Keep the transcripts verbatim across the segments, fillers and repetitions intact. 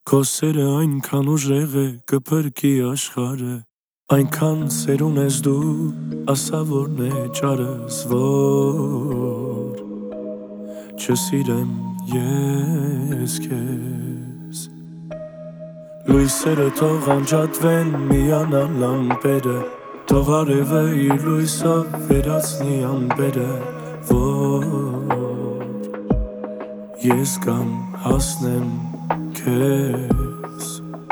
Քո սերը այնքան ուժեղ է, կփրկի աշխարհը, այնքան սերուն ես դու, ասա որն է ճարս, որ չսիրեմ ես քեզ։ Լույսերը թող անջատվեն, միանան լամպերը, թող արևը իր լույսով վերացնի ամպերը, որ ես կամ հասնեմ քեզ,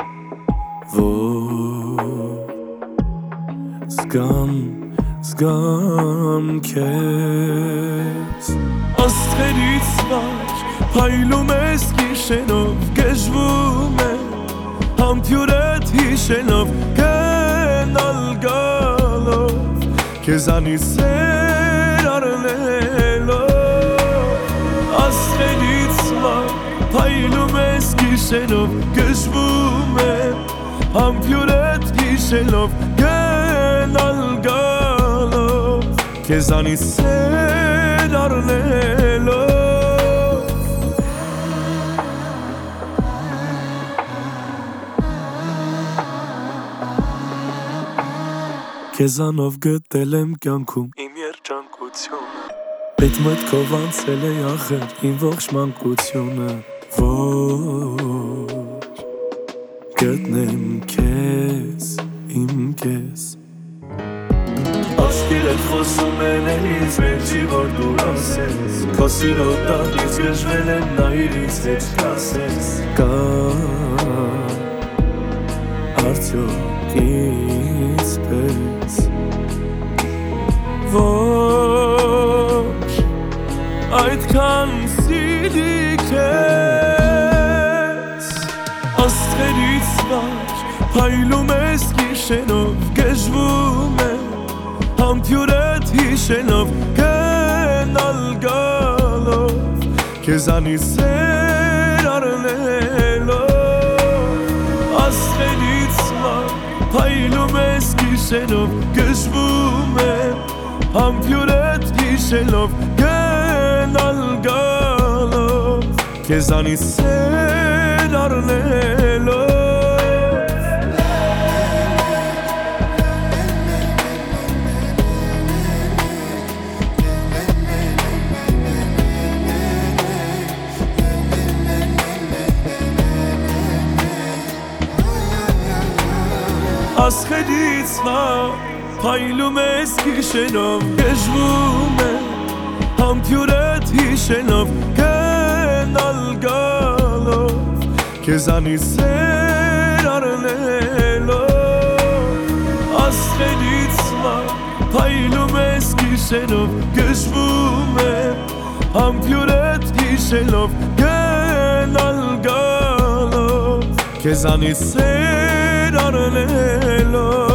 որ զգամ, զգամ քեզ։ Աստղերից վար փայլում ես գիշերով, գժվում է համբյուրդ հիշելով, գնալ գալով, քեզանից սեր առնելով։ Աստղերից վար փայլում ես գիշերով, գժվում է համբյուրդ հիշելով, գնալ գալով, քեզանից սեր առնելով։ Քեզանով գտել եմ կյանքում իմ երջանկությունը, այդ մտքով անցել է ախր իմ ողջ մանկությունը, որ գտնեմ քեզ, իմ քեզ։ Աչքերդ խոսում են ինձ վերջի որ դու ասես, քո սիրո տանից գժվել եմ նայիրից հետ կասես, կա արդյոք ինձ պես, որ այդքան սիրի քեզ։ Աստղերից վար փայլում ես գիշերով, գժվում է համբյուրդ հիշելով, գնալ գալով, քեզանից սեր առնելով։ Աստղերից վար փայլում ես գիշերով, գժվում է համբյուրդ հիշելով, գնալ գալով, քեզանից սեր առնելով։ Աստղերից վար փայլում ես գիշերով, գժվում է համբյուրդ հիշելով, գնալ գալով, քեզանից սեր առնելով։ Աստղերից վար փայլում ես գիշերով, գժվում է համբյուրդ հիշելով, գնալ գալով, քեզանից սեր առնելով։